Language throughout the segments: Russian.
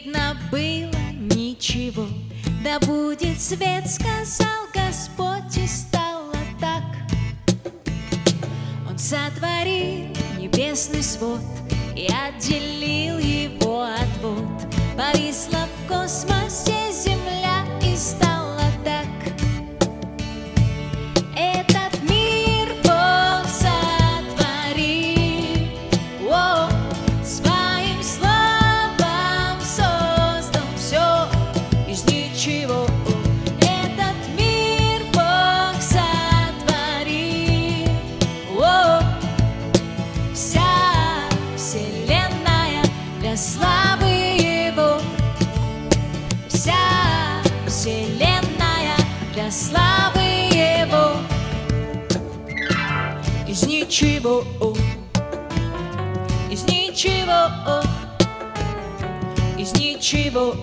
видно было ничего. Да будет свет, сказал Господь, и стало так. Он сотворил небесный свод и отделил его от вод. Повисла в космосе земля, и стало так. Этот мир Бог сотворил, своим словом создал все из ничего. Этот мир Бог сотворил, вся вселенная для славы Его. Вся вселенная для славы Его. Из ничего, из ничего, из ничего,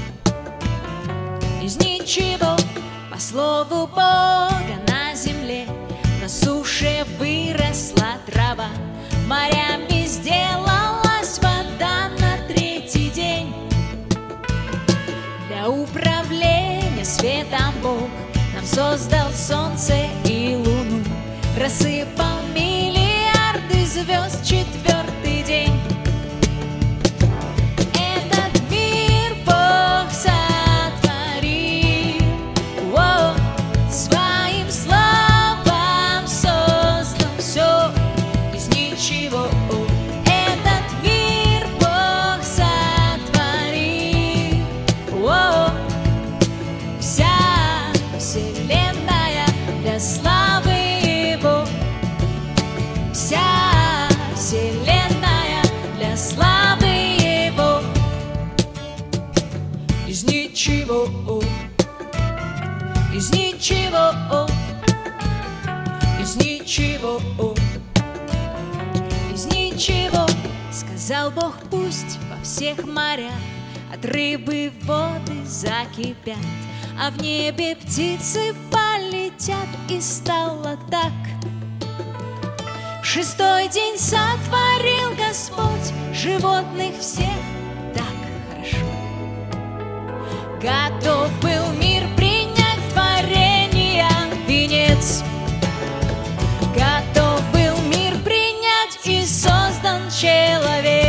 из ничего. По слову Бога на земле, на суше выросла трава, морями сделалась вода на третий день. Для управления светом Бог нам создал солнце и луну, рассыпал миллиарды звезд четвертый день. Этот мир Бог сотворил, своим словом создал все из ничего. Этот мир Бог сотворил, вся вселенная для славы Его. Вся вселенная для славы Его. Из ничего, из ничего, из ничего, из ничего. Сказал Бог, пусть во всех морях от рыбы воды закипят, а в небе птицы полетят, и стало так. В шестой день сотворил Господь животных всех так хорошо. Готов был мир принять в творение венец. Готов был мир принять, и создан человек.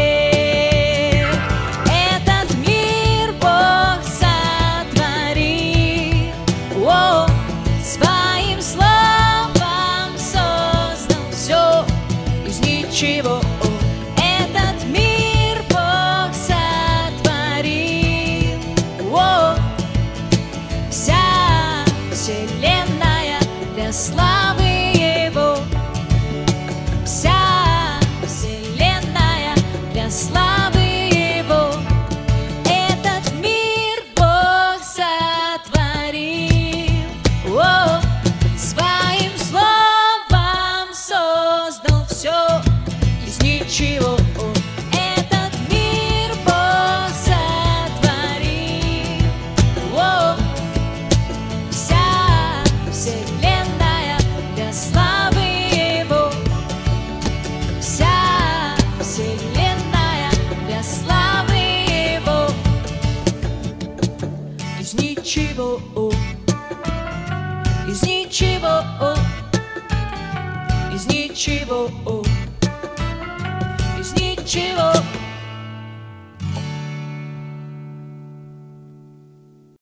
Этот мир Бог сотворил, своим словом создал все из ничего. Этот мир Бог сотворил, вся вселенная для славы Его. Вся вселенная для славы Его. Этот мир Бог сотворил, своим словом создал все из ничего. Этот мир Бог сотворил, вся вселенная для славы Его. Вся вселенная для славы Его. Из ничего, из ничего, из ничего, из ничего.